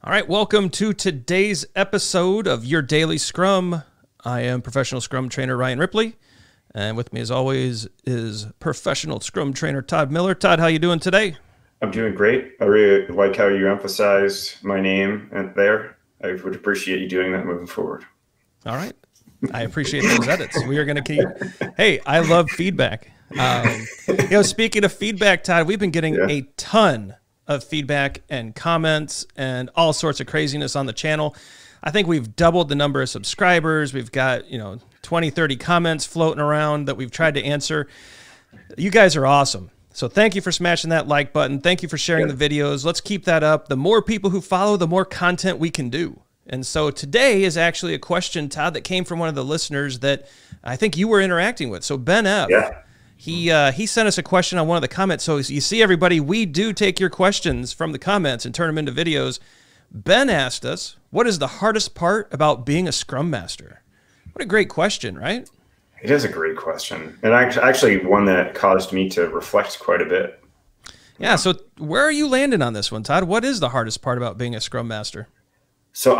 All right, welcome to today's episode of Your Daily Scrum. I am professional Scrum trainer Ryan Ripley, and with me as always is professional Scrum trainer Todd Miller. Todd, how you doing today? I'm doing great. I really like how you emphasize my name there. I would appreciate you doing that moving forward. All right. I appreciate those edits. We are going to keep, hey, I love feedback. Speaking of feedback, Todd, we've been getting a ton of feedback and comments and all sorts of craziness on the channel. I think we've doubled the number of subscribers. We've got, 20, 30 comments floating around that we've tried to answer. You guys are awesome. So thank you for smashing that like button. Thank you for sharing the videos. Let's keep that up. The more people who follow, the more content we can do. And so today is actually a question, Todd, that came from one of the listeners that I think you were interacting with. So Ben F. He sent us a question on one of the comments. So you see, everybody, we do take your questions from the comments and turn them into videos. Ben asked us, what is the hardest part about being a Scrum Master? What a great question, right? It is a great question. And actually one that caused me to reflect quite a bit. Yeah, so where are you landing on this one, Todd? What is the hardest part about being a Scrum Master? So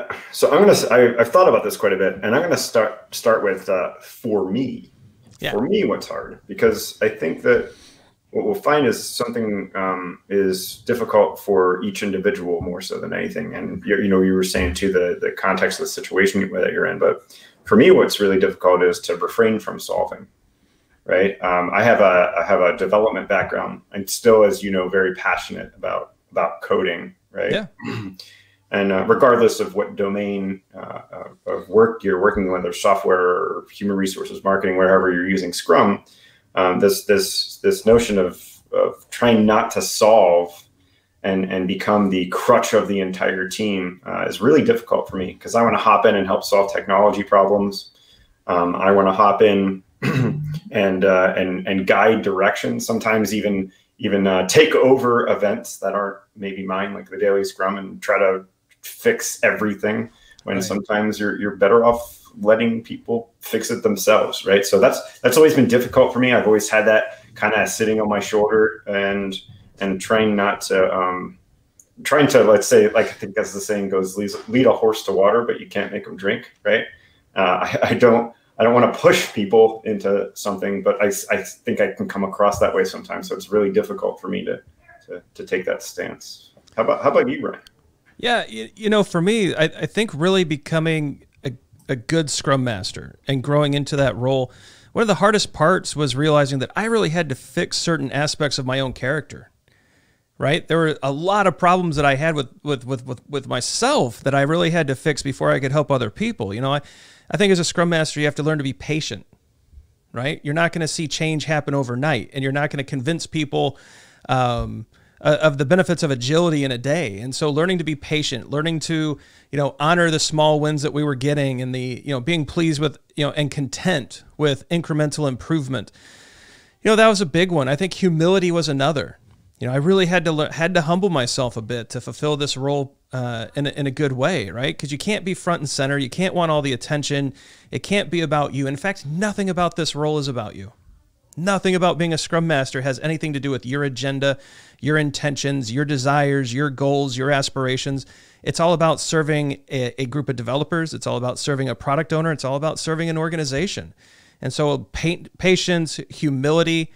I've thought about this quite a bit, and I'm gonna start with for me. Yeah. For me, what's hard, because I think that what we'll find is something is difficult for each individual more so than anything. And you were saying too the context of the situation that you're in, but for me, what's really difficult is to refrain from solving. Right. I have a development background. I'm still, as you know, very passionate about coding. Right. Yeah. And regardless of what domain of work you're working in, whether software or human resources, marketing, wherever you're using Scrum, this notion of trying not to solve and become the crutch of the entire team is really difficult for me, because I want to hop in and help solve technology problems. I want to hop in and guide direction. Sometimes even take over events that aren't maybe mine, like the Daily Scrum, and try to fix everything when sometimes you're better off letting people fix it themselves, right? So that's always been difficult for me. I've always had that kind of sitting on my shoulder and trying to, let's say, like I think as the saying goes, lead a horse to water, but you can't make them drink, right? I don't want to push people into something, but I think I can come across that way sometimes. So it's really difficult for me to take that stance. How about you, Ryan? Yeah, for me, I think really becoming a good Scrum Master and growing into that role, one of the hardest parts was realizing that I really had to fix certain aspects of my own character. Right? There were a lot of problems that I had with myself that I really had to fix before I could help other people. I think as a Scrum Master, you have to learn to be patient. Right? You're not going to see change happen overnight, and you're not going to convince people of the benefits of agility in a day. And so learning to be patient, learning to, honor the small wins that we were getting, and being pleased with, and content with incremental improvement. That was a big one. I think humility was another. I really had to humble myself a bit to fulfill this role in a good way, right? Because you can't be front and center. You can't want all the attention. It can't be about you. In fact, nothing about this role is about you. Nothing about being a Scrum Master has anything to do with your agenda, your intentions, your desires, your goals, your aspirations. It's all about serving a group of developers. It's all about serving a product owner. It's all about serving an organization. And so patience, humility,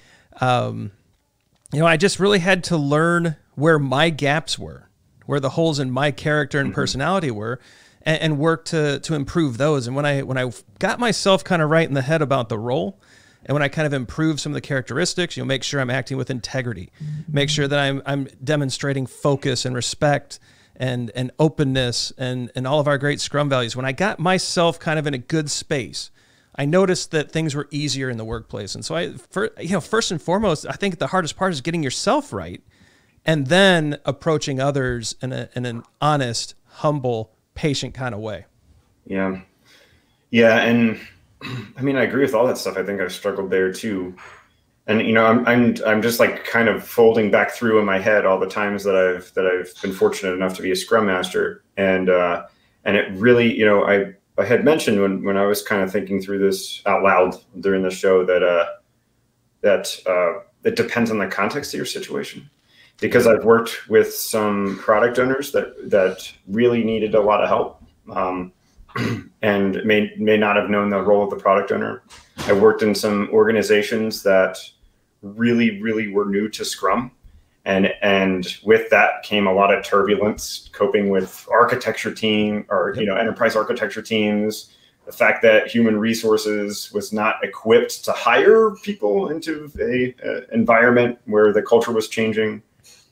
I just really had to learn where my gaps were, where the holes in my character and personality were, and work to improve those. And when I got myself kind of right in the head about the role, and when I kind of improve some of the characteristics, make sure I'm acting with integrity, make sure that I'm demonstrating focus and respect and openness and all of our great Scrum values. When I got myself kind of in a good space, I noticed that things were easier in the workplace. And so first and foremost, I think the hardest part is getting yourself right, and then approaching others in an honest, humble, patient kind of way. Yeah. And I mean, I agree with all that stuff. I think I've struggled there too. And, I'm just like kind of folding back through in my head all the times that I've been fortunate enough to be a Scrum Master. And it really, I had mentioned when I was kind of thinking through this out loud during the show that it depends on the context of your situation. because I've worked with some product owners that really needed a lot of help, and may not have known the role of the product owner. I worked in some organizations that really were new to Scrum. And with that came a lot of turbulence, coping with architecture team or, enterprise architecture teams, the fact that human resources was not equipped to hire people into a environment where the culture was changing.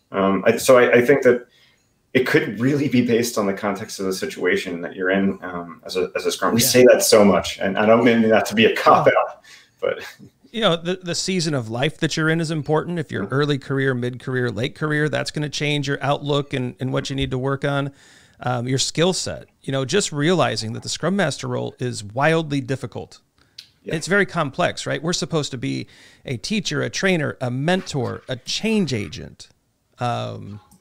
So I think that it could really be based on the context of the situation that you're in as a Scrum. We say that so much, and I don't mean that to be a cop-out, but... The season of life that you're in is important. If you're early career, mid-career, late career, that's going to change your outlook and what you need to work on, your skill set. Just realizing that the Scrum Master role is wildly difficult. Yeah. It's very complex, right? We're supposed to be a teacher, a trainer, a mentor, a change agent, a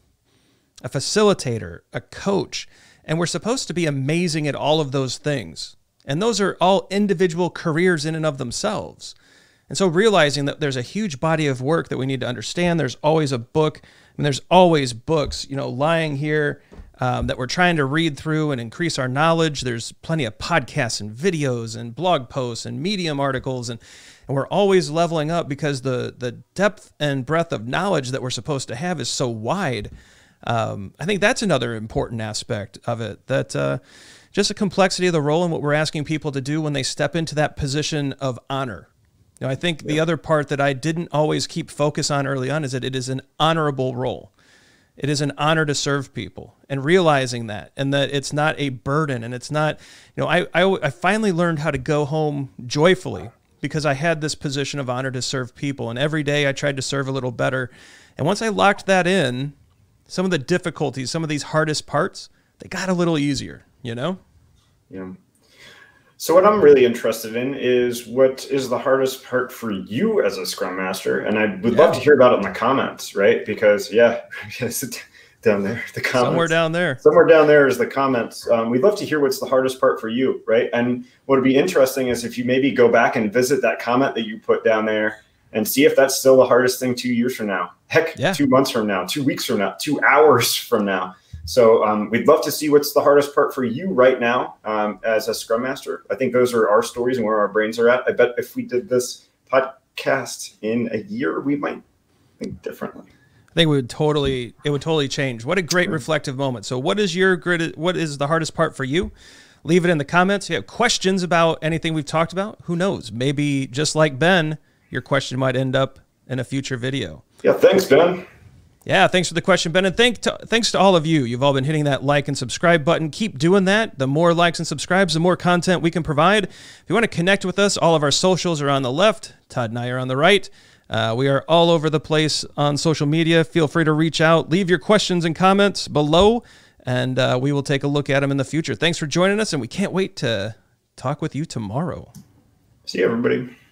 facilitator, a coach, and we're supposed to be amazing at all of those things. And those are all individual careers in and of themselves. And so realizing that there's a huge body of work that we need to understand, there's always a book, and there's always books, lying here that we're trying to read through and increase our knowledge. There's plenty of podcasts and videos and blog posts and Medium articles, and we're always leveling up because the depth and breadth of knowledge that we're supposed to have is so wide. I think that's another important aspect of it, that just the complexity of the role and what we're asking people to do when they step into that position of honor. I think the other part that I didn't always keep focus on early on is that it is an honorable role. It is an honor to serve people, and realizing that, and that it's not a burden, and it's not, I finally learned how to go home joyfully because I had this position of honor to serve people, and every day I tried to serve a little better. And once I locked that in, some of the difficulties, some of these hardest parts, they got a little easier, Yeah. So what I'm really interested in is what is the hardest part for you as a Scrum Master? And I would love to hear about it in the comments, right? Because down there, the comments. Somewhere down there. Somewhere down there is the comments. We'd love to hear what's the hardest part for you, right? And what would be interesting is if you maybe go back and visit that comment that you put down there and see if that's still the hardest thing 2 years from now. Heck, 2 months from now, 2 weeks from now, 2 hours from now. So we'd love to see what's the hardest part for you right now as a Scrum Master. I think those are our stories and where our brains are at. I bet if we did this podcast in a year, we might think differently. I think it would totally change. What a great reflective moment. So what is the hardest part for you? Leave it in the comments. If you have questions about anything we've talked about, who knows? Maybe just like Ben, your question might end up in a future video. Yeah, thanks, Ben. Yeah, thanks for the question, Ben. And thanks to all of you. You've all been hitting that like and subscribe button. Keep doing that. The more likes and subscribes, the more content we can provide. If you want to connect with us, all of our socials are on the left. Todd and I are on the right. We are all over the place on social media. Feel free to reach out. Leave your questions and comments below, and we will take a look at them in the future. Thanks for joining us, and we can't wait to talk with you tomorrow. See you, everybody.